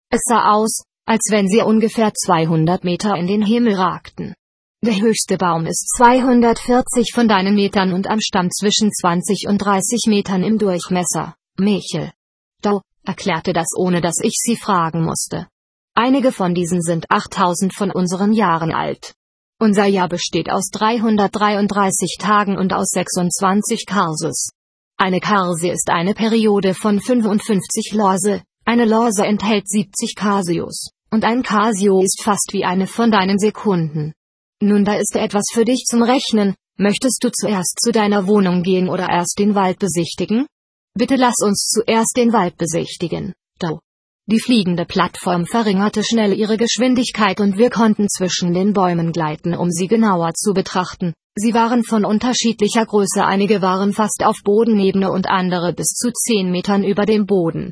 Es sah aus, als wenn sie ungefähr 200 Meter in den Himmel ragten. Der höchste Baum ist 240 von deinen Metern und am Stamm zwischen 20 und 30 Metern im Durchmesser, Michel. Dao, erklärte das, ohne dass ich sie fragen musste. Einige von diesen sind 8000 von unseren Jahren alt. Unser Jahr besteht aus 333 Tagen und aus 26 Karses. Eine Karse ist eine Periode von 55 Lorse, eine Lorse enthält 70 Kasios, und ein Kasio ist fast wie eine von deinen Sekunden. Nun, da ist etwas für dich zum Rechnen. Möchtest du zuerst zu deiner Wohnung gehen oder erst den Wald besichtigen? Bitte lass uns zuerst den Wald besichtigen, Dao. Die fliegende Plattform verringerte schnell ihre Geschwindigkeit und wir konnten zwischen den Bäumen gleiten, um sie genauer zu betrachten. Sie waren von unterschiedlicher Größe, einige waren fast auf Bodenebene und andere bis zu 10 Metern über dem Boden.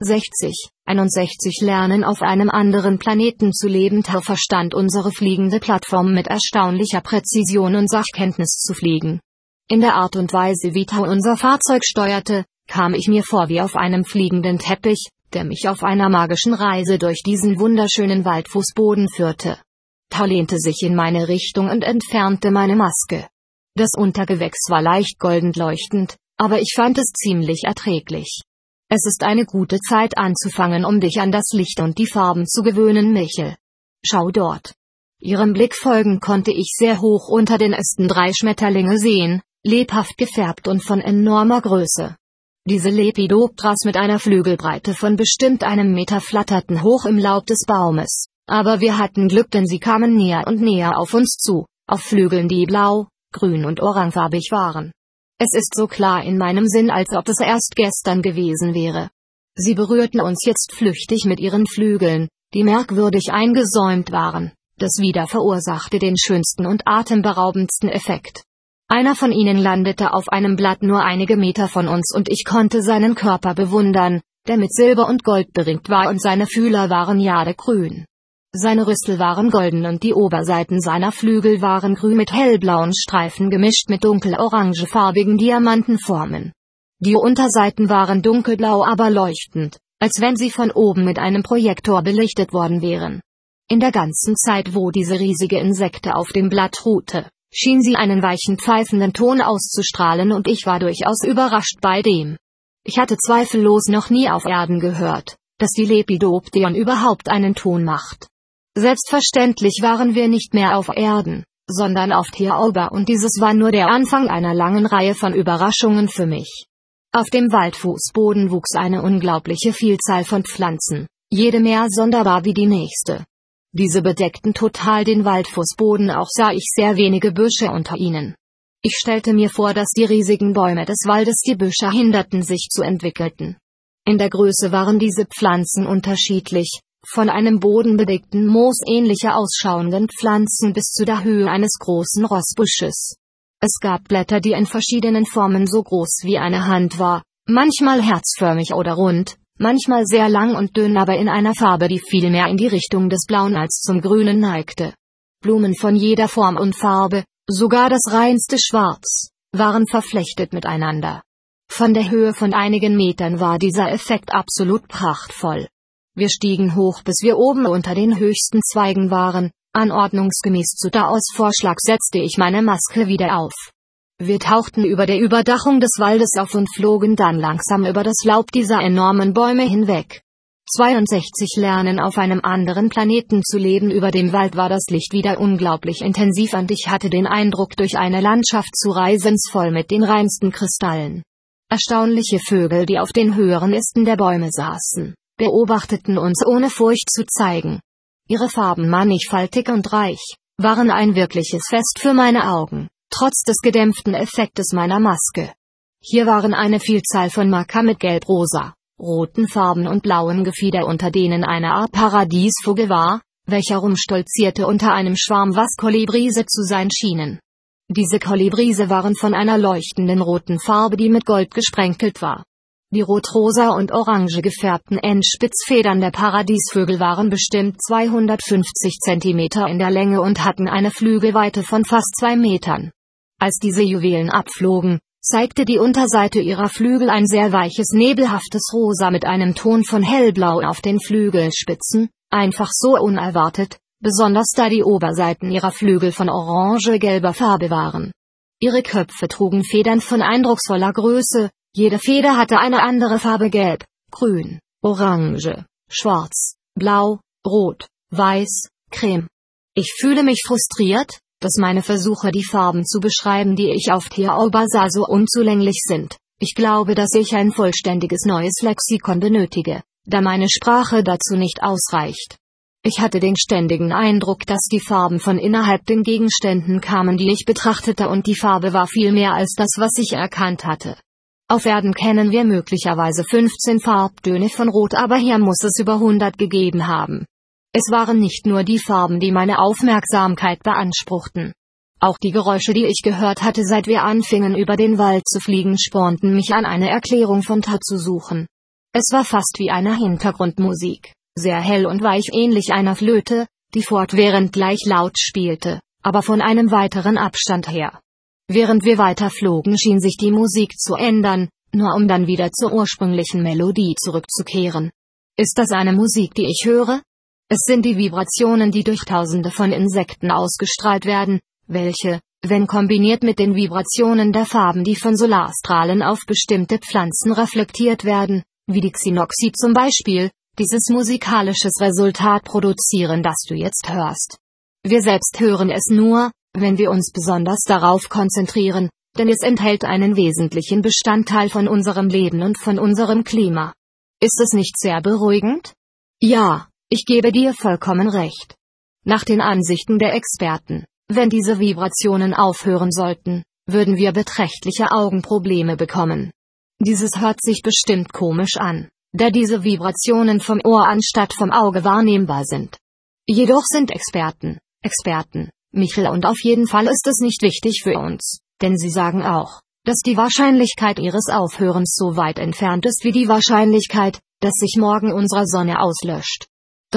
61 lernen auf einem anderen Planeten zu leben. Tao verstand unsere fliegende Plattform mit erstaunlicher Präzision und Sachkenntnis zu fliegen. In der Art und Weise, wie Tao unser Fahrzeug steuerte, kam ich mir vor wie auf einem fliegenden Teppich, der mich auf einer magischen Reise durch diesen wunderschönen Waldfußboden führte. Tao lehnte sich in meine Richtung und entfernte meine Maske. Das Untergewächs war leicht golden leuchtend, aber ich fand es ziemlich erträglich. Es ist eine gute Zeit anzufangen, um dich an das Licht und die Farben zu gewöhnen, Michel. Schau dort. Ihrem Blick folgend konnte ich sehr hoch unter den Ästen 3 Schmetterlinge sehen, lebhaft gefärbt und von enormer Größe. Diese Lepidopteras mit einer Flügelbreite von bestimmt 1 Meter flatterten hoch im Laub des Baumes, aber wir hatten Glück, denn sie kamen näher und näher auf uns zu, auf Flügeln, die blau, grün und orangefarbig waren. Es ist so klar in meinem Sinn, als ob es erst gestern gewesen wäre. Sie berührten uns jetzt flüchtig mit ihren Flügeln, die merkwürdig eingesäumt waren. Das wieder verursachte den schönsten und atemberaubendsten Effekt. Einer von ihnen landete auf einem Blatt nur einige Meter von uns und ich konnte seinen Körper bewundern, der mit Silber und Gold beringt war und seine Fühler waren jadegrün. Seine Rüssel waren golden und die Oberseiten seiner Flügel waren grün mit hellblauen Streifen gemischt mit dunkel-orangefarbigen Diamantenformen. Die Unterseiten waren dunkelblau, aber leuchtend, als wenn sie von oben mit einem Projektor belichtet worden wären. In der ganzen Zeit, wo diese riesige Insekte auf dem Blatt ruhte, schien sie einen weichen pfeifenden Ton auszustrahlen und ich war durchaus überrascht bei dem. Ich hatte zweifellos noch nie auf Erden gehört, dass die Lepidopteron überhaupt einen Ton macht. Selbstverständlich waren wir nicht mehr auf Erden, sondern auf Tiaoba und dieses war nur der Anfang einer langen Reihe von Überraschungen für mich. Auf dem Waldfußboden wuchs eine unglaubliche Vielzahl von Pflanzen, jede mehr sonderbar wie die nächste. Diese bedeckten total den Waldfußboden, auch sah ich sehr wenige Büsche unter ihnen. Ich stellte mir vor, dass die riesigen Bäume des Waldes die Büsche hinderten, sich zu entwickeln. In der Größe waren diese Pflanzen unterschiedlich, von einem bodenbedeckten moosähnlicher ausschauenden Pflanzen bis zu der Höhe eines großen Rossbusches. Es gab Blätter, die in verschiedenen Formen so groß wie eine Hand war, manchmal herzförmig oder rund, manchmal sehr lang und dünn, aber in einer Farbe, die viel mehr in die Richtung des Blauen als zum Grünen neigte. Blumen von jeder Form und Farbe, sogar das reinste Schwarz, waren verflechtet miteinander. Von der Höhe von einigen Metern war dieser Effekt absolut prachtvoll. Wir stiegen hoch, bis wir oben unter den höchsten Zweigen waren. Anordnungsgemäß zu Daos Vorschlag setzte ich meine Maske wieder auf. Wir tauchten über der Überdachung des Waldes auf und flogen dann langsam über das Laub dieser enormen Bäume hinweg. 62 lernen auf einem anderen Planeten zu leben. Über dem Wald war das Licht wieder unglaublich intensiv und ich hatte den Eindruck, durch eine Landschaft zu reisen, voll mit den reinsten Kristallen. Erstaunliche Vögel, die auf den höheren Ästen der Bäume saßen, beobachteten uns ohne Furcht zu zeigen. Ihre Farben, mannigfaltig und reich, waren ein wirkliches Fest für meine Augen, trotz des gedämpften Effektes meiner Maske. Hier waren eine Vielzahl von Maka mit gelb-rosa, roten Farben und blauem Gefieder, unter denen eine Art Paradiesvogel war, welcher rumstolzierte unter einem Schwarm, was Kolibrise zu sein schienen. Diese Kolibrise waren von einer leuchtenden roten Farbe, die mit Gold gesprenkelt war. Die rot-rosa und orange gefärbten Endspitzfedern der Paradiesvögel waren bestimmt 250 Zentimeter in der Länge und hatten eine Flügelweite von fast 2 Metern. Als diese Juwelen abflogen, zeigte die Unterseite ihrer Flügel ein sehr weiches nebelhaftes Rosa mit einem Ton von hellblau auf den Flügelspitzen, einfach so unerwartet, besonders da die Oberseiten ihrer Flügel von orange-gelber Farbe waren. Ihre Köpfe trugen Federn von eindrucksvoller Größe, jede Feder hatte eine andere Farbe: gelb, grün, orange, schwarz, blau, rot, weiß, creme. Ich fühle mich frustriert, dass meine Versuche, die Farben zu beschreiben, die ich auf Tiaoba sah, so unzulänglich sind. Ich glaube, dass ich ein vollständiges neues Lexikon benötige, da meine Sprache dazu nicht ausreicht. Ich hatte den ständigen Eindruck, dass die Farben von innerhalb den Gegenständen kamen, die ich betrachtete, und die Farbe war viel mehr als das, was ich erkannt hatte. Auf Erden kennen wir möglicherweise 15 Farbtöne von Rot, aber hier muss es über 100 gegeben haben. Es waren nicht nur die Farben, die meine Aufmerksamkeit beanspruchten. Auch die Geräusche, die ich gehört hatte, seit wir anfingen, über den Wald zu fliegen, spornten mich an, eine Erklärung von Ta zu suchen. Es war fast wie eine Hintergrundmusik, sehr hell und weich, ähnlich einer Flöte, die fortwährend gleich laut spielte, aber von einem weiteren Abstand her. Während wir weiter flogen, schien sich die Musik zu ändern, nur um dann wieder zur ursprünglichen Melodie zurückzukehren. Ist das eine Musik, die ich höre? Es sind die Vibrationen, die durch Tausende von Insekten ausgestrahlt werden, welche, wenn kombiniert mit den Vibrationen der Farben, die von Solarstrahlen auf bestimmte Pflanzen reflektiert werden, wie die Xynoxi zum Beispiel, dieses musikalisches Resultat produzieren, das du jetzt hörst. Wir selbst hören es nur, wenn wir uns besonders darauf konzentrieren, denn es enthält einen wesentlichen Bestandteil von unserem Leben und von unserem Klima. Ist es nicht sehr beruhigend? Ja, ich gebe dir vollkommen recht. Nach den Ansichten der Experten, wenn diese Vibrationen aufhören sollten, würden wir beträchtliche Augenprobleme bekommen. Dieses hört sich bestimmt komisch an, da diese Vibrationen vom Ohr anstatt vom Auge wahrnehmbar sind. Jedoch sind Experten, Michel, und auf jeden Fall ist es nicht wichtig für uns, denn sie sagen auch, dass die Wahrscheinlichkeit ihres Aufhörens so weit entfernt ist wie die Wahrscheinlichkeit, dass sich morgen unsere Sonne auslöscht.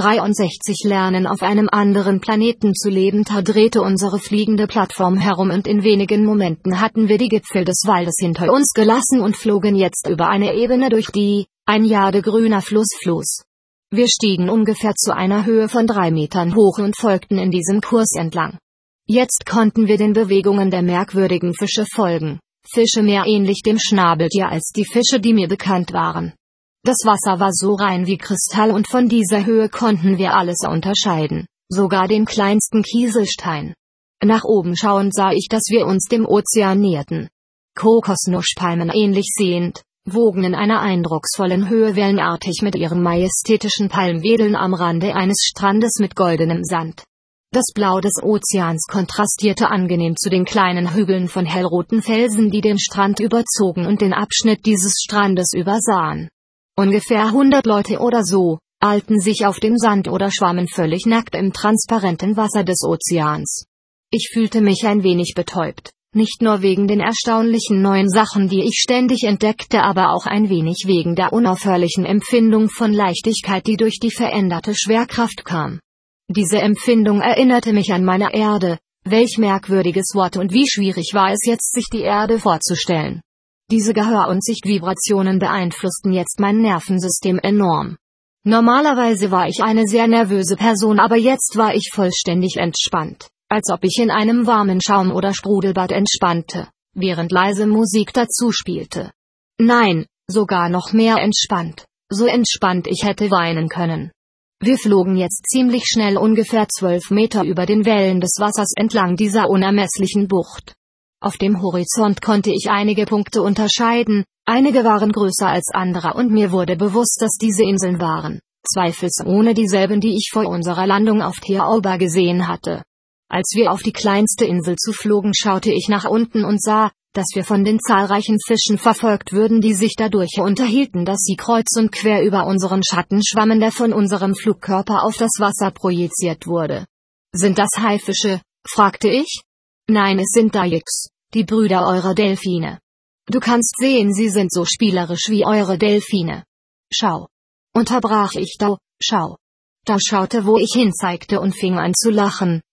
63 lernen auf einem anderen Planeten zu leben. Ta drehte unsere fliegende Plattform herum und in wenigen Momenten hatten wir die Gipfel des Waldes hinter uns gelassen und flogen jetzt über eine Ebene, durch die ein jadegrüner Fluss floss. Wir stiegen ungefähr zu einer Höhe von 3 Metern hoch und folgten in diesem Kurs entlang. Jetzt konnten wir den Bewegungen der merkwürdigen Fische folgen, Fische mehr ähnlich dem Schnabeltier als die Fische, die mir bekannt waren. Das Wasser war so rein wie Kristall und von dieser Höhe konnten wir alles unterscheiden, sogar den kleinsten Kieselstein. Nach oben schauend sah ich, dass wir uns dem Ozean näherten. Kokosnuschpalmen ähnlich sehend, wogen in einer eindrucksvollen Höhe wellenartig mit ihren majestätischen Palmwedeln am Rande eines Strandes mit goldenem Sand. Das Blau des Ozeans kontrastierte angenehm zu den kleinen Hügeln von hellroten Felsen, die den Strand überzogen und den Abschnitt dieses Strandes übersahen. Ungefähr 100 Leute oder so, alten sich auf dem Sand oder schwammen völlig nackt im transparenten Wasser des Ozeans. Ich fühlte mich ein wenig betäubt, nicht nur wegen den erstaunlichen neuen Sachen, die ich ständig entdeckte, aber auch ein wenig wegen der unaufhörlichen Empfindung von Leichtigkeit, die durch die veränderte Schwerkraft kam. Diese Empfindung erinnerte mich an meine Erde. Welch merkwürdiges Wort, und wie schwierig war es jetzt, sich die Erde vorzustellen. Diese Gehör- und Sichtvibrationen beeinflussten jetzt mein Nervensystem enorm. Normalerweise war ich eine sehr nervöse Person, aber jetzt war ich vollständig entspannt, als ob ich in einem warmen Schaum- oder Sprudelbad entspannte, während leise Musik dazu spielte. Nein, sogar noch mehr entspannt, so entspannt ich hätte weinen können. Wir flogen jetzt ziemlich schnell ungefähr 12 Meter über den Wellen des Wassers entlang dieser unermesslichen Bucht. Auf dem Horizont konnte ich einige Punkte unterscheiden, einige waren größer als andere und mir wurde bewusst, dass diese Inseln waren, zweifelsohne dieselben, die ich vor unserer Landung auf Tiaoba gesehen hatte. Als wir auf die kleinste Insel zuflogen, schaute ich nach unten und sah, dass wir von den zahlreichen Fischen verfolgt würden, die sich dadurch unterhielten, dass sie kreuz und quer über unseren Schatten schwammen, der von unserem Flugkörper auf das Wasser projiziert wurde. Sind das Haifische? Fragte ich. Nein, es sind Dayaks, die Brüder eurer Delfine. Du kannst sehen, sie sind so spielerisch wie eure Delfine. Schau. Unterbrach ich Da, schau. Da schaute, wo ich hinzeigte, und fing an zu lachen,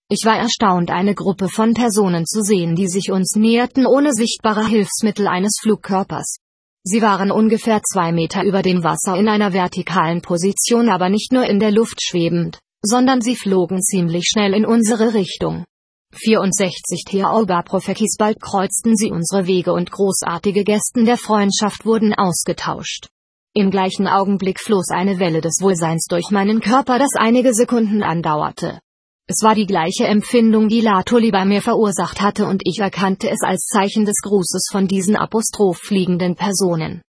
Ich war erstaunt, eine Gruppe von Personen zu sehen, die sich uns näherten ohne sichtbare Hilfsmittel eines Flugkörpers. Sie waren ungefähr 2 Meter über dem Wasser in einer vertikalen Position, aber nicht nur in der Luft schwebend, sondern sie flogen ziemlich schnell in unsere Richtung. 64 Theoba-Propheties, bald kreuzten sie unsere Wege und großartige Gesten der Freundschaft wurden ausgetauscht. Im gleichen Augenblick floss eine Welle des Wohlseins durch meinen Körper, das einige Sekunden andauerte. Es war die gleiche Empfindung, die Latoli bei mir verursacht hatte, und ich erkannte es als Zeichen des Grußes von diesen fliegenden Personen.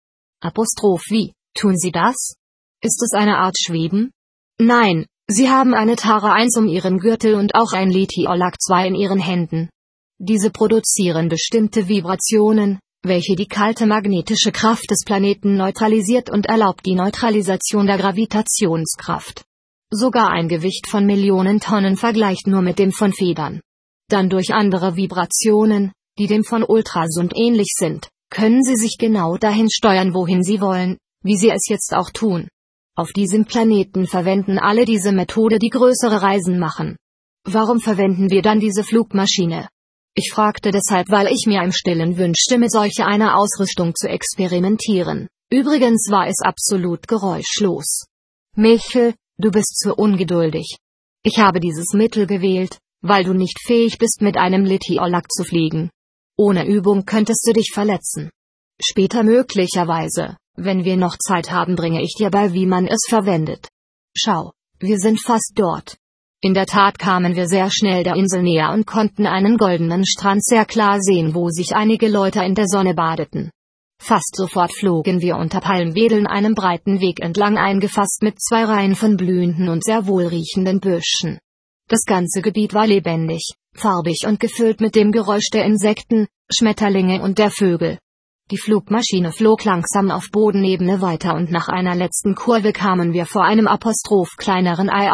Wie tun sie das? Ist es eine Art Schweben? Nein, sie haben eine Tara 1 um ihren Gürtel und auch ein Litiolak 2 in ihren Händen. Diese produzieren bestimmte Vibrationen, welche die kalte magnetische Kraft des Planeten neutralisiert und erlaubt die Neutralisation der Gravitationskraft. Sogar ein Gewicht von Millionen Tonnen vergleicht nur mit dem von Federn. Dann durch andere Vibrationen, die dem von Ultrasund ähnlich sind, können sie sich genau dahin steuern, wohin sie wollen, wie sie es jetzt auch tun. Auf diesem Planeten verwenden alle diese Methode, die größere Reisen machen. Warum verwenden wir dann diese Flugmaschine? Ich fragte deshalb, weil ich mir im Stillen wünschte, mit solch einer Ausrüstung zu experimentieren. Übrigens war es absolut geräuschlos. Michel, du bist zu ungeduldig. Ich habe dieses Mittel gewählt, weil du nicht fähig bist, mit einem Litiolak zu fliegen. Ohne Übung könntest du dich verletzen. Später möglicherweise, wenn wir noch Zeit haben, bringe ich dir bei, wie man es verwendet. Schau, wir sind fast dort. In der Tat kamen wir sehr schnell der Insel näher und konnten einen goldenen Strand sehr klar sehen, wo sich einige Leute in der Sonne badeten. Fast sofort flogen wir unter Palmwedeln einem breiten Weg entlang, eingefasst mit 2 Reihen von blühenden und sehr wohlriechenden Büschen. Das ganze Gebiet war lebendig, farbig und gefüllt mit dem Geräusch der Insekten, Schmetterlinge und der Vögel. Die Flugmaschine flog langsam auf Bodenebene weiter und nach einer letzten Kurve kamen wir vor einem kleineren Ei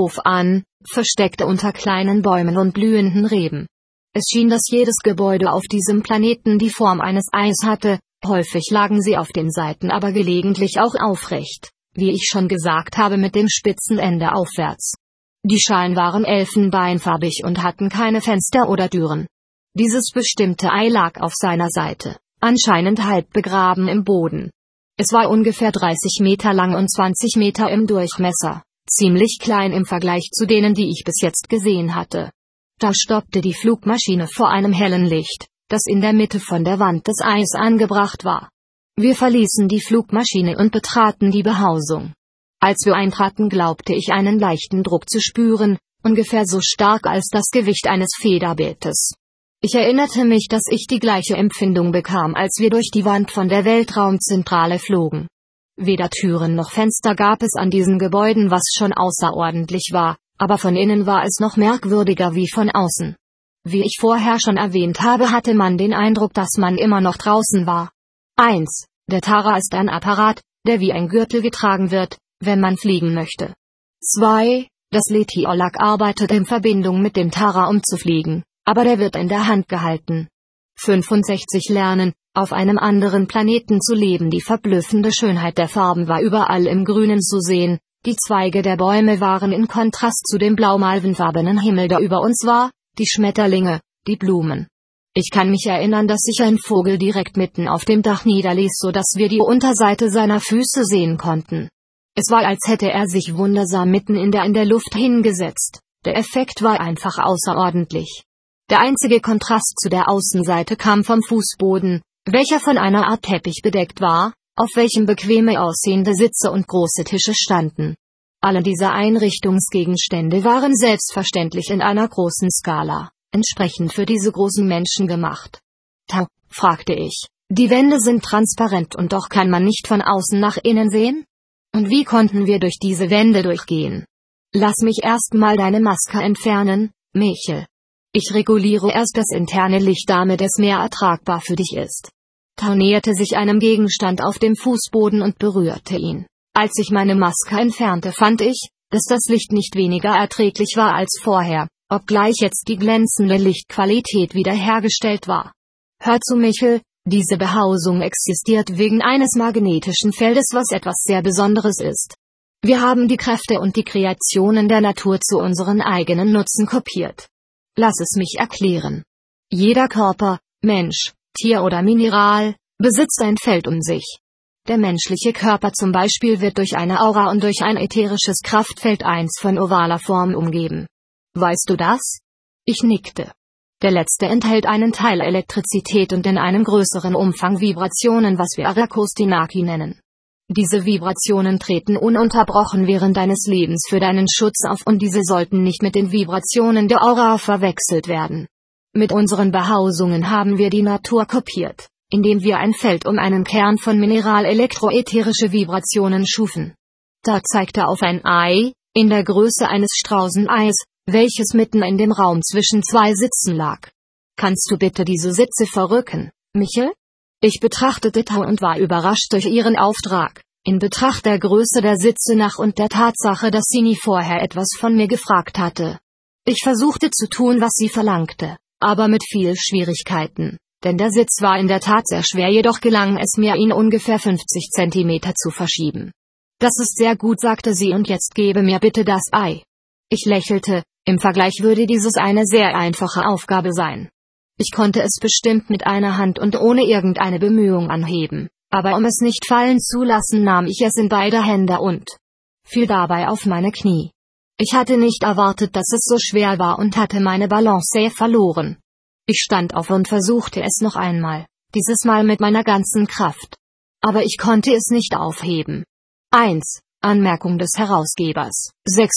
an, versteckt unter kleinen Bäumen und blühenden Reben. Es schien, dass jedes Gebäude auf diesem Planeten die Form eines Eis hatte. Häufig lagen sie auf den Seiten, aber gelegentlich auch aufrecht, wie ich schon gesagt habe, mit dem spitzen Ende aufwärts. Die Schalen waren elfenbeinfarbig und hatten keine Fenster oder Türen. Dieses bestimmte Ei lag auf seiner Seite, anscheinend halb begraben im Boden. Es war ungefähr 30 Meter lang und 20 Meter im Durchmesser, ziemlich klein im Vergleich zu denen, die ich bis jetzt gesehen hatte. Da stoppte die Flugmaschine vor einem hellen Licht, das in der Mitte von der Wand des Eis angebracht war. Wir verließen die Flugmaschine und betraten die Behausung. Als wir eintraten, glaubte ich einen leichten Druck zu spüren, ungefähr so stark als das Gewicht eines Federbeetes. Ich erinnerte mich, dass ich die gleiche Empfindung bekam, als wir durch die Wand von der Weltraumzentrale flogen. Weder Türen noch Fenster gab es an diesen Gebäuden, was schon außerordentlich war, aber von innen war es noch merkwürdiger wie von außen. Wie ich vorher schon erwähnt habe, hatte man den Eindruck, dass man immer noch draußen war. 1. Der Tara ist ein Apparat, der wie ein Gürtel getragen wird, wenn man fliegen möchte. 2. Das Litiolak arbeitet in Verbindung mit dem Tara, um zu fliegen, aber der wird in der Hand gehalten. 65 Lernen, auf einem anderen Planeten zu leben. Die verblüffende Schönheit der Farben war überall im Grünen zu sehen, die Zweige der Bäume waren in Kontrast zu dem blau-malvenfarbenen Himmel, der über uns war, die Schmetterlinge, die Blumen. Ich kann mich erinnern, dass sich ein Vogel direkt mitten auf dem Dach niederließ, so dass wir die Unterseite seiner Füße sehen konnten. Es war, als hätte er sich wundersam mitten in der Luft hingesetzt. Der Effekt war einfach außerordentlich. Der einzige Kontrast zu der Außenseite kam vom Fußboden, welcher von einer Art Teppich bedeckt war, auf welchem bequeme aussehende Sitze und große Tische standen. Alle diese Einrichtungsgegenstände waren selbstverständlich in einer großen Skala, entsprechend für diese großen Menschen gemacht. Tau, fragte ich, die Wände sind transparent und doch kann man nicht von außen nach innen sehen? Und wie konnten wir durch diese Wände durchgehen? Lass mich erst mal deine Maske entfernen, Michel. Ich reguliere erst das interne Licht, damit es mehr ertragbar für dich ist. Tau näherte sich einem Gegenstand auf dem Fußboden und berührte ihn. Als ich meine Maske entfernte, fand ich, dass das Licht nicht weniger erträglich war als vorher, obgleich jetzt die glänzende Lichtqualität wiederhergestellt war. Hör zu, Michel, diese Behausung existiert wegen eines magnetischen Feldes, was etwas sehr Besonderes ist. Wir haben die Kräfte und die Kreationen der Natur zu unseren eigenen Nutzen kopiert. Lass es mich erklären. Jeder Körper, Mensch, Tier oder Mineral, besitzt ein Feld um sich. Der menschliche Körper zum Beispiel wird durch eine Aura und durch ein ätherisches Kraftfeld 1 von ovaler Form umgeben. Weißt du das? Ich nickte. Der letzte enthält einen Teil Elektrizität und in einem größeren Umfang Vibrationen, was wir Arakostinaki nennen. Diese Vibrationen treten ununterbrochen während deines Lebens für deinen Schutz auf und diese sollten nicht mit den Vibrationen der Aura verwechselt werden. Mit unseren Behausungen haben wir die Natur kopiert, indem wir ein Feld um einen Kern von Mineral elektroätherische Vibrationen schufen. Da zeigte auf ein Ei, in der Größe eines Straußeneis, welches mitten in dem Raum zwischen zwei Sitzen lag. Kannst du bitte diese Sitze verrücken, Michel? Ich betrachtete Tao und war überrascht durch ihren Auftrag, in Betracht der Größe der Sitze nach und der Tatsache, dass sie nie vorher etwas von mir gefragt hatte. Ich versuchte zu tun, was sie verlangte, aber mit viel Schwierigkeiten, denn der Sitz war in der Tat sehr schwer, jedoch gelang es mir, ihn ungefähr 50 Zentimeter zu verschieben. Das ist sehr gut, sagte sie, und jetzt gebe mir bitte das Ei. Ich lächelte, im Vergleich würde dieses eine sehr einfache Aufgabe sein. Ich konnte es bestimmt mit einer Hand und ohne irgendeine Bemühung anheben, aber um es nicht fallen zu lassen, nahm ich es in beide Hände und fiel dabei auf meine Knie. Ich hatte nicht erwartet, dass es so schwer war und hatte meine Balance verloren. Ich stand auf und versuchte es noch einmal, dieses Mal mit meiner ganzen Kraft. Aber ich konnte es nicht aufheben. 1. Anmerkung des Herausgebers.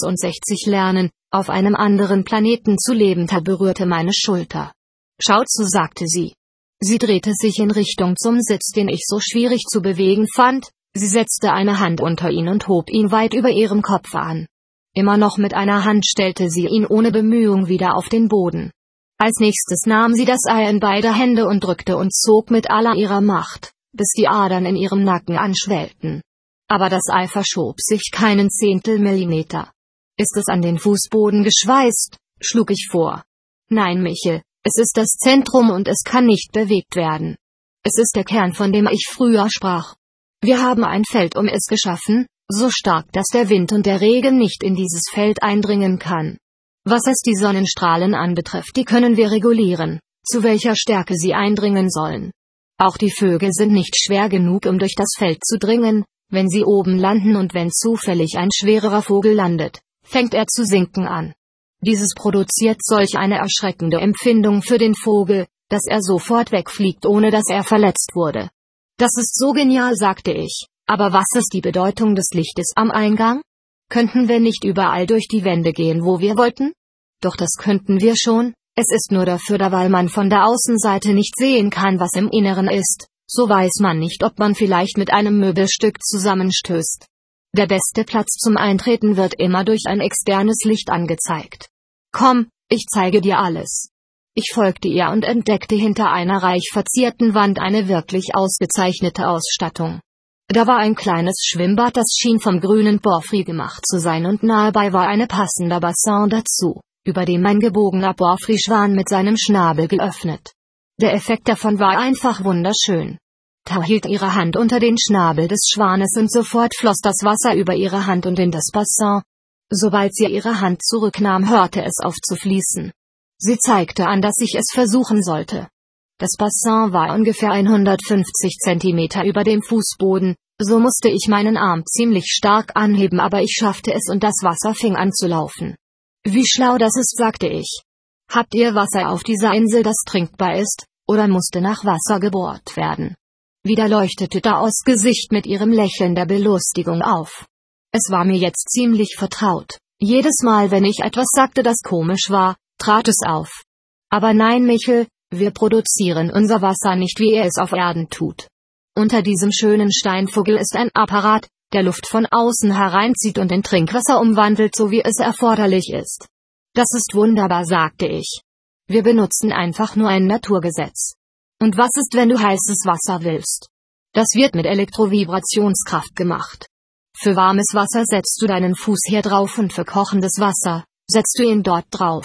66 Lernen, auf einem anderen Planeten zu leben. Ta berührte meine Schulter. Schau zu, sagte sie. Sie drehte sich in Richtung zum Sitz, den ich so schwierig zu bewegen fand. Sie setzte eine Hand unter ihn und hob ihn weit über ihrem Kopf an. Immer noch mit einer Hand stellte sie ihn ohne Bemühung wieder auf den Boden. Als nächstes nahm sie das Ei in beide Hände und drückte und zog mit aller ihrer Macht, bis die Adern in ihrem Nacken anschwellten. Aber das Ei verschob sich keinen Zehntelmillimeter. Ist es an den Fußboden geschweißt, schlug ich vor. Nein, Michel, es ist das Zentrum und es kann nicht bewegt werden. Es ist der Kern, von dem ich früher sprach. Wir haben ein Feld um es geschaffen, so stark, dass der Wind und der Regen nicht in dieses Feld eindringen kann. Was es die Sonnenstrahlen anbetrifft, die können wir regulieren, zu welcher Stärke sie eindringen sollen. Auch die Vögel sind nicht schwer genug, um durch das Feld zu dringen, wenn sie oben landen, und wenn zufällig ein schwererer Vogel landet, fängt er zu sinken an. Dieses produziert solch eine erschreckende Empfindung für den Vogel, dass er sofort wegfliegt, ohne dass er verletzt wurde. Das ist so genial, sagte ich, aber was ist die Bedeutung des Lichtes am Eingang? Könnten wir nicht überall durch die Wände gehen, wo wir wollten? Doch das könnten wir schon, es ist nur dafür da, weil man von der Außenseite nicht sehen kann, was im Inneren ist, so weiß man nicht, ob man vielleicht mit einem Möbelstück zusammenstößt. Der beste Platz zum Eintreten wird immer durch ein externes Licht angezeigt. Komm, ich zeige dir alles. Ich folgte ihr und entdeckte hinter einer reich verzierten Wand eine wirklich ausgezeichnete Ausstattung. Da war ein kleines Schwimmbad, das schien vom grünen Porphyr gemacht zu sein, und nahebei war ein passender Bassin dazu, über dem ein gebogener Porphyrschwan mit seinem Schnabel geöffnet. Der Effekt davon war einfach wunderschön. Tao hielt ihre Hand unter den Schnabel des Schwanes und sofort floss das Wasser über ihre Hand und in das Bassin. Sobald sie ihre Hand zurücknahm, hörte es auf zu fließen. Sie zeigte an, dass ich es versuchen sollte. Das Bassin war ungefähr 150 Zentimeter über dem Fußboden, so musste ich meinen Arm ziemlich stark anheben, aber ich schaffte es und das Wasser fing an zu laufen. Wie schlau das ist, sagte ich. Habt ihr Wasser auf dieser Insel, das trinkbar ist, oder musste nach Wasser gebohrt werden? Wieder leuchtete Taos Gesicht mit ihrem Lächeln der Belustigung auf. Es war mir jetzt ziemlich vertraut. Jedes Mal, wenn ich etwas sagte, das komisch war, trat es auf. Aber nein, Michel, wir produzieren unser Wasser nicht, wie er es auf Erden tut. Unter diesem schönen Steinvogel ist ein Apparat, der Luft von außen hereinzieht und in Trinkwasser umwandelt, so wie es erforderlich ist. Das ist wunderbar, sagte ich. Wir benutzen einfach nur ein Naturgesetz. Und was ist, wenn du heißes Wasser willst? Das wird mit Elektrovibrationskraft gemacht. Für warmes Wasser setzt du deinen Fuß hier drauf und für kochendes Wasser setzt du ihn dort drauf.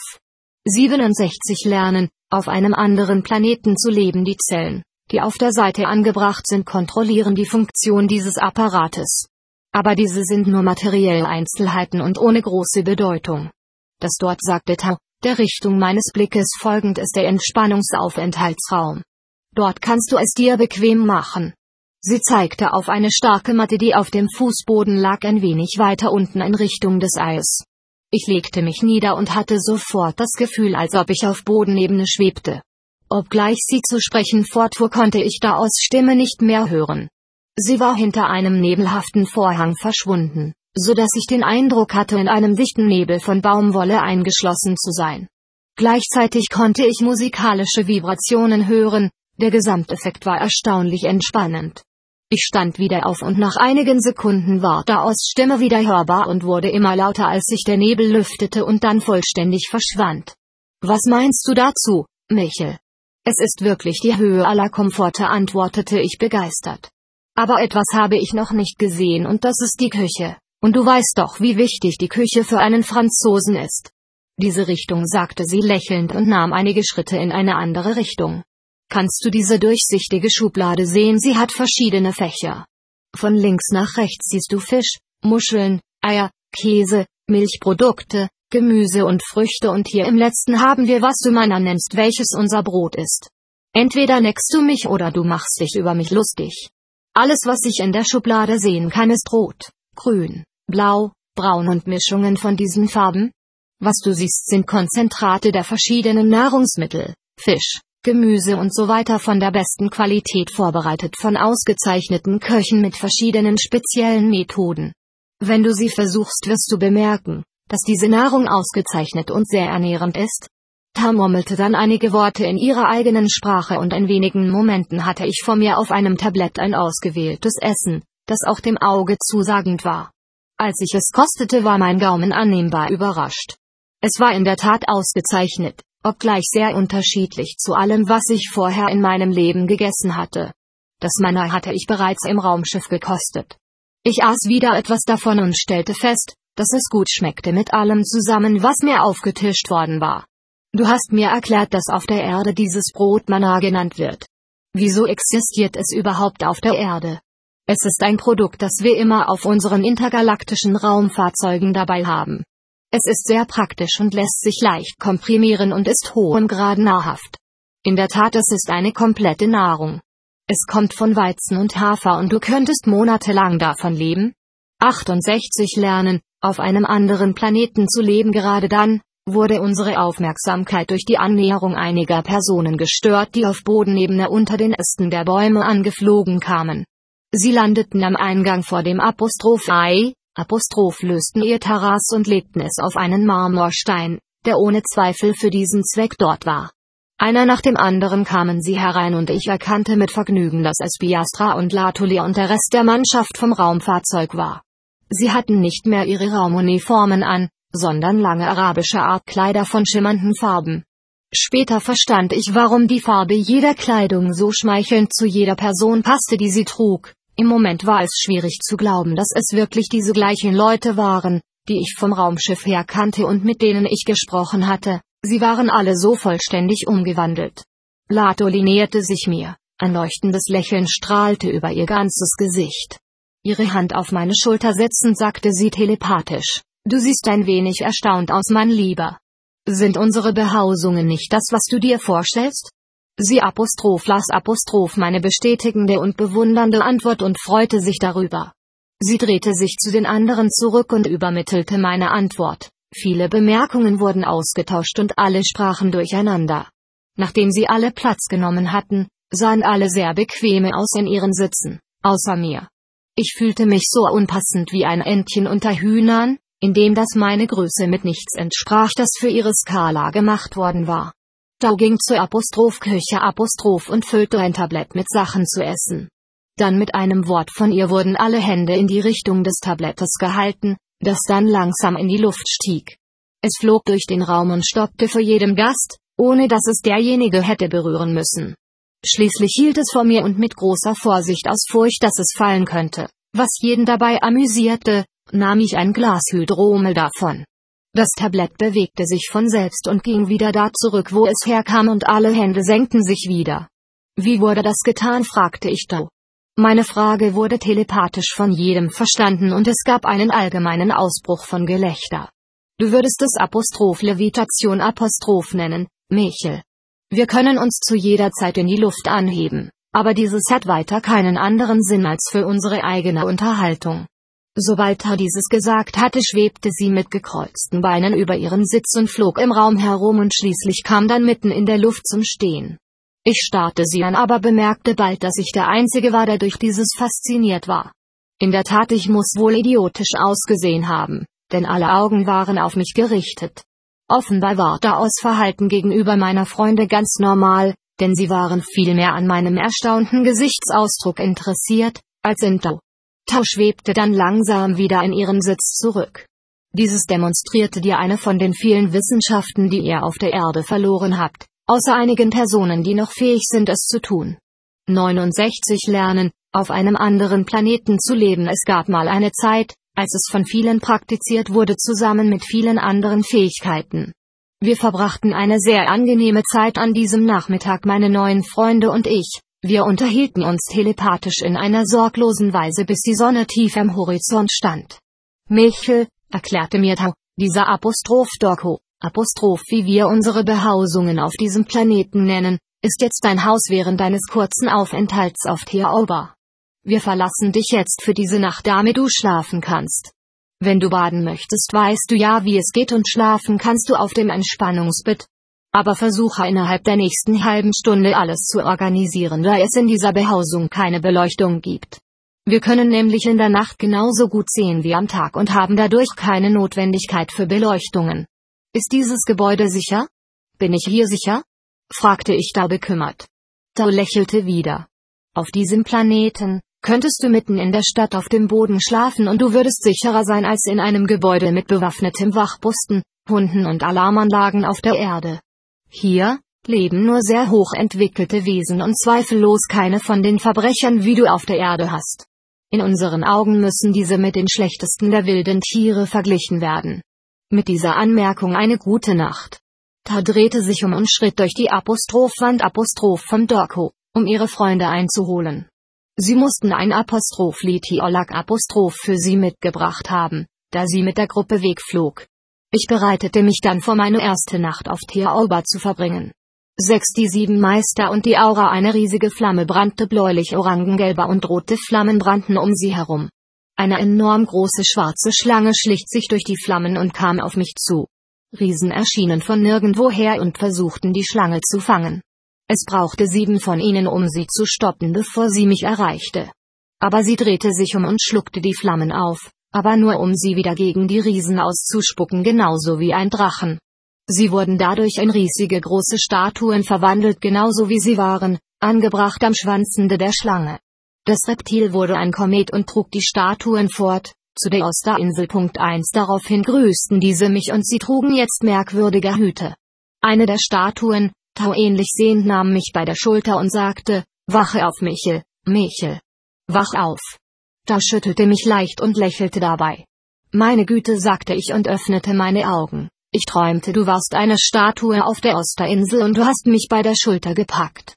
67 Lernen, auf einem anderen Planeten zu leben. Die Zellen, die auf der Seite angebracht sind, kontrollieren die Funktion dieses Apparates. Aber diese sind nur materielle Einzelheiten und ohne große Bedeutung. Das dort, sagte Tao, der Richtung meines Blickes folgend, ist der Entspannungsaufenthaltsraum. Dort kannst du es dir bequem machen. Sie zeigte auf eine starke Matte, die auf dem Fußboden lag, ein wenig weiter unten in Richtung des Eis. Ich legte mich nieder und hatte sofort das Gefühl, als ob ich auf Bodenebene schwebte. Obgleich sie zu sprechen fortfuhr, konnte ich Daos Stimme nicht mehr hören. Sie war hinter einem nebelhaften Vorhang verschwunden, so dass ich den Eindruck hatte, in einem dichten Nebel von Baumwolle eingeschlossen zu sein. Gleichzeitig konnte ich musikalische Vibrationen hören, der Gesamteffekt war erstaunlich entspannend. Ich stand wieder auf und nach einigen Sekunden war Daos Stimme wieder hörbar und wurde immer lauter, als sich der Nebel lüftete und dann vollständig verschwand. Was meinst du dazu, Michel? Es ist wirklich die Höhe aller Komforte, antwortete ich begeistert. Aber etwas habe ich noch nicht gesehen und das ist die Küche. Und du weißt doch, wie wichtig die Küche für einen Franzosen ist. Diese Richtung, sagte sie lächelnd und nahm einige Schritte in eine andere Richtung. Kannst du diese durchsichtige Schublade sehen? Sie hat verschiedene Fächer. Von links nach rechts siehst du Fisch, Muscheln, Eier, Käse, Milchprodukte, Gemüse und Früchte, und hier im letzten haben wir, was du meiner nennst, welches unser Brot ist. Entweder neckst du mich oder du machst dich über mich lustig. Alles, was ich in der Schublade sehen kann, ist rot, grün, blau, braun und Mischungen von diesen Farben. Was du siehst, sind Konzentrate der verschiedenen Nahrungsmittel, Fisch, Gemüse und so weiter, von der besten Qualität vorbereitet von ausgezeichneten Köchen mit verschiedenen speziellen Methoden. Wenn du sie versuchst, wirst du bemerken, dass diese Nahrung ausgezeichnet und sehr ernährend ist. Tao murmelte dann einige Worte in ihrer eigenen Sprache und in wenigen Momenten hatte ich vor mir auf einem Tablett ein ausgewähltes Essen, das auch dem Auge zusagend war. Als ich es kostete, war mein Gaumen annehmbar überrascht. Es war in der Tat ausgezeichnet, obgleich sehr unterschiedlich zu allem, was ich vorher in meinem Leben gegessen hatte. Das Manna hatte ich bereits im Raumschiff gekostet. Ich aß wieder etwas davon und stellte fest, dass es gut schmeckte mit allem zusammen, was mir aufgetischt worden war. Du hast mir erklärt, dass auf der Erde dieses Brot Manna genannt wird. Wieso existiert es überhaupt auf der Erde? Es ist ein Produkt, das wir immer auf unseren intergalaktischen Raumfahrzeugen dabei haben. Es ist sehr praktisch und lässt sich leicht komprimieren und ist hohem Grad nahrhaft. In der Tat, es ist eine komplette Nahrung. Es kommt von Weizen und Hafer und du könntest monatelang davon leben. 68 lernen, auf einem anderen Planeten zu leben. Gerade dann wurde unsere Aufmerksamkeit durch die Annäherung einiger Personen gestört, die auf Bodenebene unter den Ästen der Bäume angeflogen kamen. Sie landeten am Eingang vor dem Ei, lösten ihr Terrasse und legten es auf einen Marmorstein, der ohne Zweifel für diesen Zweck dort war. Einer nach dem anderen kamen sie herein und ich erkannte mit Vergnügen, dass es Piastra und Latuli und der Rest der Mannschaft vom Raumfahrzeug war. Sie hatten nicht mehr ihre Raumuniformen an, sondern lange arabische Artkleider von schimmernden Farben. Später verstand ich, warum die Farbe jeder Kleidung so schmeichelnd zu jeder Person passte, die sie trug. Im Moment war es schwierig zu glauben, dass es wirklich diese gleichen Leute waren, die ich vom Raumschiff her kannte und mit denen ich gesprochen hatte. Sie waren alle so vollständig umgewandelt. Latuli näherte sich mir, ein leuchtendes Lächeln strahlte über ihr ganzes Gesicht. Ihre Hand auf meine Schulter setzend sagte sie telepathisch: Du siehst ein wenig erstaunt aus, mein Lieber. Sind unsere Behausungen nicht das, was du dir vorstellst? Sie las meine bestätigende und bewundernde Antwort und freute sich darüber. Sie drehte sich zu den anderen zurück und übermittelte meine Antwort. Viele Bemerkungen wurden ausgetauscht und alle sprachen durcheinander. Nachdem sie alle Platz genommen hatten, sahen alle sehr bequem aus in ihren Sitzen, außer mir. Ich fühlte mich so unpassend wie ein Entchen unter Hühnern, indem das meine Größe mit nichts entsprach, das für ihre Skala gemacht worden war. Tao ging zur Küche und füllte ein Tablett mit Sachen zu essen. Dann mit einem Wort von ihr wurden alle Hände in die Richtung des Tablettes gehalten, das dann langsam in die Luft stieg. Es flog durch den Raum und stoppte vor jedem Gast, ohne dass es derjenige hätte berühren müssen. Schließlich hielt es vor mir und mit großer Vorsicht aus Furcht, dass es fallen könnte, was jeden dabei amüsierte, nahm ich ein Glas Hydromel davon. Das Tablett bewegte sich von selbst und ging wieder da zurück, wo es herkam, und alle Hände senkten sich wieder. Wie wurde das getan, fragte ich Tao. Meine Frage wurde telepathisch von jedem verstanden und es gab einen allgemeinen Ausbruch von Gelächter. Du würdest es Levitation nennen, Michel. Wir können uns zu jeder Zeit in die Luft anheben, aber dieses hat weiter keinen anderen Sinn als für unsere eigene Unterhaltung. Sobald er dieses gesagt hatte, schwebte sie mit gekreuzten Beinen über ihren Sitz und flog im Raum herum und schließlich kam dann mitten in der Luft zum Stehen. Ich starrte sie an, aber bemerkte bald, dass ich der Einzige war, der durch dieses fasziniert war. In der Tat, ich muss wohl idiotisch ausgesehen haben, denn alle Augen waren auf mich gerichtet. Offenbar war Taos Verhalten gegenüber meiner Freunde ganz normal, denn sie waren vielmehr an meinem erstaunten Gesichtsausdruck interessiert, als in Tao. Tao schwebte dann langsam wieder in ihren Sitz zurück. Dieses demonstrierte dir eine von den vielen Wissenschaften, die ihr auf der Erde verloren habt, außer einigen Personen, die noch fähig sind, es zu tun. 69 Lernen, auf einem anderen Planeten zu leben. Es gab mal eine Zeit, als es von vielen praktiziert wurde, zusammen mit vielen anderen Fähigkeiten. Wir verbrachten eine sehr angenehme Zeit an diesem Nachmittag, meine neuen Freunde und ich. Wir unterhielten uns telepathisch in einer sorglosen Weise, bis die Sonne tief am Horizont stand. Michel, erklärte mir Tao, dieser Doku, wie wir unsere Behausungen auf diesem Planeten nennen, ist jetzt dein Haus während deines kurzen Aufenthalts auf Teoba. Wir verlassen dich jetzt für diese Nacht, damit du schlafen kannst. Wenn du baden möchtest, weißt du ja, wie es geht, und schlafen kannst du auf dem Entspannungsbett. Aber versuche innerhalb der nächsten halben Stunde alles zu organisieren, da es in dieser Behausung keine Beleuchtung gibt. Wir können nämlich in der Nacht genauso gut sehen wie am Tag und haben dadurch keine Notwendigkeit für Beleuchtungen. Ist dieses Gebäude sicher? Bin ich hier sicher? Fragte ich da bekümmert. Tao lächelte wieder. Auf diesem Planeten könntest du mitten in der Stadt auf dem Boden schlafen und du würdest sicherer sein als in einem Gebäude mit bewaffnetem Wachposten, Hunden und Alarmanlagen auf der Erde. Hier leben nur sehr hochentwickelte Wesen und zweifellos keine von den Verbrechern, wie du auf der Erde hast. In unseren Augen müssen diese mit den schlechtesten der wilden Tiere verglichen werden. Mit dieser Anmerkung eine gute Nacht. Tao drehte sich um und schritt durch die Wand vom Doku, um ihre Freunde einzuholen. Sie mussten ein Litiolak für sie mitgebracht haben, da sie mit der Gruppe wegflog. Ich bereitete mich dann vor, meine erste Nacht auf Teoba zu verbringen. Die 7 Meister und die Aura, eine riesige Flamme brannte, bläulich, orangengelbe und rote Flammen brannten um sie herum. Eine enorm große schwarze Schlange schlich sich durch die Flammen und kam auf mich zu. Riesen erschienen von nirgendwoher und versuchten, die Schlange zu fangen. Es brauchte 7 von ihnen, um sie zu stoppen, bevor sie mich erreichte. Aber sie drehte sich um und schluckte die Flammen auf, aber nur um sie wieder gegen die Riesen auszuspucken, genauso wie ein Drachen. Sie wurden dadurch in riesige große Statuen verwandelt, genauso wie sie waren, angebracht am Schwanzende der Schlange. Das Reptil wurde ein Komet und trug die Statuen fort, zu der Osterinsel. 1 Daraufhin grüßten diese mich und sie trugen jetzt merkwürdige Hüte. Eine der Statuen, Tao ähnlich sehend, nahm mich bei der Schulter und sagte, wache auf, Michel, Michel. Wach auf. Tao schüttelte mich leicht und lächelte dabei. Meine Güte, sagte ich und öffnete meine Augen. Ich träumte, du warst eine Statue auf der Osterinsel und du hast mich bei der Schulter gepackt.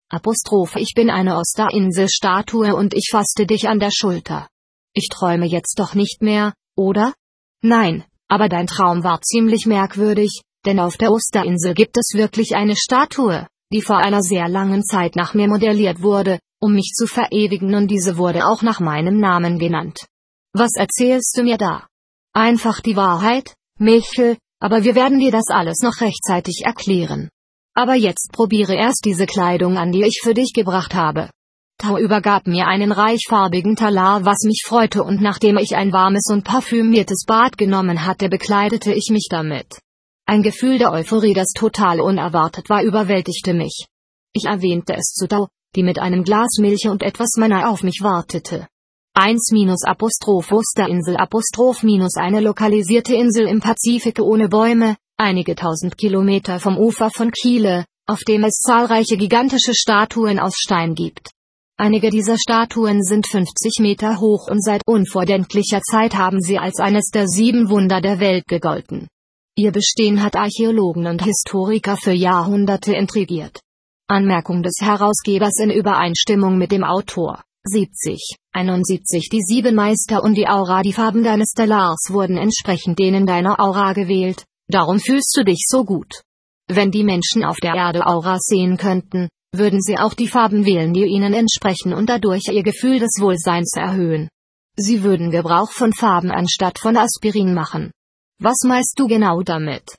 Ich bin eine Osterinsel-Statue und ich fasste dich an der Schulter. Ich träume jetzt doch nicht mehr, oder? Nein, aber dein Traum war ziemlich merkwürdig, denn auf der Osterinsel gibt es wirklich eine Statue, die vor einer sehr langen Zeit nach mir modelliert wurde, um mich zu verewigen, und diese wurde auch nach meinem Namen genannt. Was erzählst du mir da? Einfach die Wahrheit, Michel, aber wir werden dir das alles noch rechtzeitig erklären. Aber jetzt probiere erst diese Kleidung an, die ich für dich gebracht habe. Tao übergab mir einen reichfarbigen Talar, was mich freute, und nachdem ich ein warmes und parfümiertes Bad genommen hatte, bekleidete ich mich damit. Ein Gefühl der Euphorie, das total unerwartet war, überwältigte mich. Ich erwähnte es zu Tao, die mit einem Glas Milch und etwas Manna auf mich wartete. 1 Osterinsel eine lokalisierte Insel im Pazifik ohne Bäume, einige 1000 Kilometer vom Ufer von Chile, auf dem es zahlreiche gigantische Statuen aus Stein gibt. Einige dieser Statuen sind 50 Meter hoch und seit unvordenklicher Zeit haben sie als eines der 7 Wunder der Welt gegolten. Ihr Bestehen hat Archäologen und Historiker für Jahrhunderte intrigiert. Anmerkung des Herausgebers in Übereinstimmung mit dem Autor. 70, 71 Die 7 Meister und die Aura. Die Farben deines Stellars wurden entsprechend denen deiner Aura gewählt, darum fühlst du dich so gut. Wenn die Menschen auf der Erde Auras sehen könnten, würden sie auch die Farben wählen, die ihnen entsprechen und dadurch ihr Gefühl des Wohlseins erhöhen. Sie würden Gebrauch von Farben anstatt von Aspirin machen. Was meinst du genau damit?